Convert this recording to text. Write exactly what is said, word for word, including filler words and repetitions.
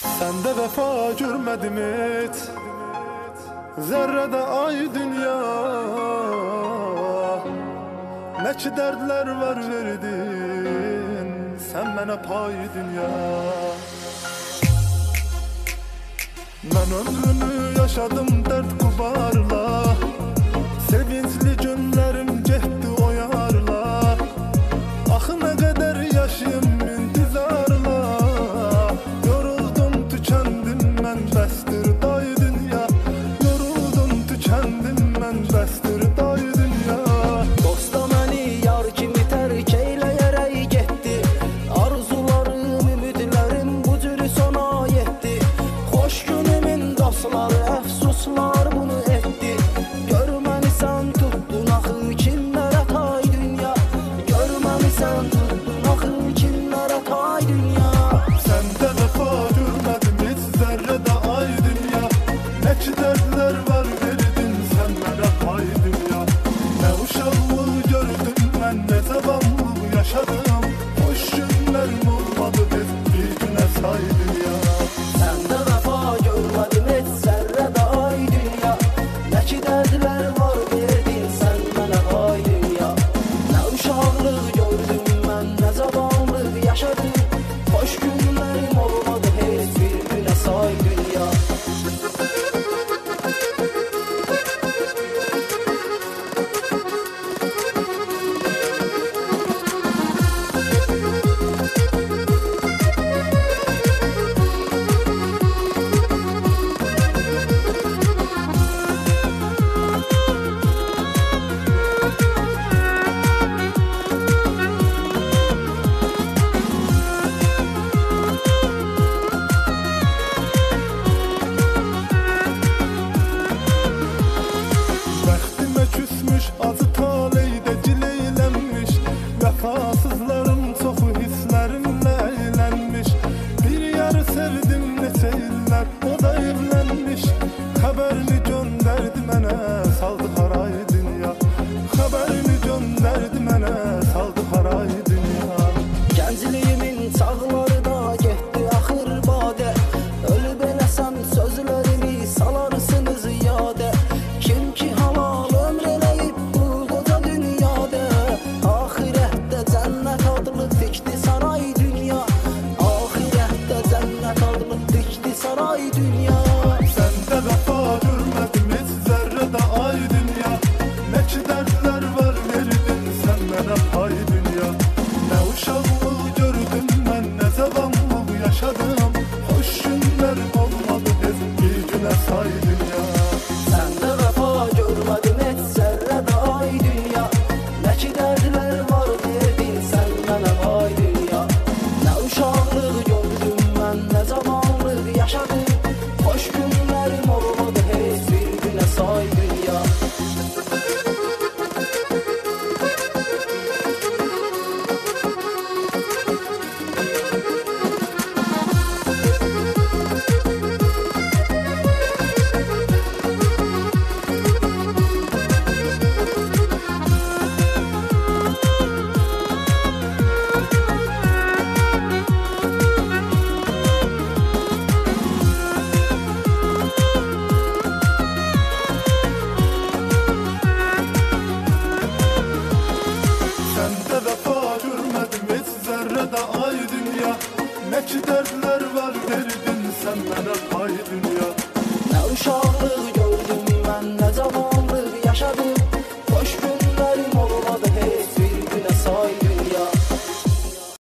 Sende vefa görmedim hiç, zerrede ay dünya. Ne ki derdler var verdin, sen bana pay dünya. Ben ömrümü yaşadım dert kubarla, sevinçli günlerim geçti o yarla. Ah ne kadar yaşayım intizarla, yoruldum tükendim ben bestir day dünya. Yoruldum tükendim ben bestir day dünya. Dosta məni yar kimi tərk eyləyərək getdi, arzularım, ümidlərim bu cürü sona yetdi. Xoş günümün dostları əfsuslar bunu etdi. Görməni sən tutdun axı kimlərə tay dünya. Görməni sən tutdun axı kimlərə tay dünya. Sende vefa görmedim hiç, zerrede ay dünya. Ne ki dertler var verdin, sen bana pay dünya. Ne uşaklığı gördüm ben, ne zamanlığı yaşadım. Hoş günlerim olmadı biz, bir güne say dünya. Səndə vəfa görmədim heç zərrədə ay dünya. Nə ki dərdlər var verdin sən mənə ay dünya. Nə uşaqlıq gördüm mən, nə zamanlıq yaşadım. Xoş günlərim olmadı heç bir günə say dünya. Bəxtimə küsmüş, acı taleydə cileylənmiş. Vəfasızların çoxu hisslərimlə əylənmiş. Bir yarı sevdim neçə illər, o da evlənmiş. Xəbərini göndərdi mənə, saldı haray dünya. Xəbərini göndərdi mənə, saldı haray dünya. Gəncliyimin çağları da getdi axır badə. Ölüb eləsəm sözlərimi salarsınız yadə. Kim ki halal ömr eləyib bu qoca dünyada. Ahirətdə cənnət adlı tikdi saray dünya. Ahirətdə cənnət adlı tikdi saray dünya. Sende vefa görmedim hiç, zerrede ay dünya. Ne ki dertler var verdin, sen bana pay dünya. Ne uşaklığı gördüm ben, ne zamanlığı yaşadım. Hoş günlerim olmadı biz, bir güne say dünya. Səndə vəfa görmədim heç zərrədə ay dünya. Nə ki dərdlər var verdin sən mənə ay dünya. Nə uşaqlıq gördüm mən, nə zamanlıq yaşadım. Xoş günlərim olmadı heç bir günə say dünya. Sende vefa görmedim hiç, zerrede ay dünya. Ne ki dertler var verdin, sen bana pay dünya. Nə uşaqlıq gördüm mən, nə cavan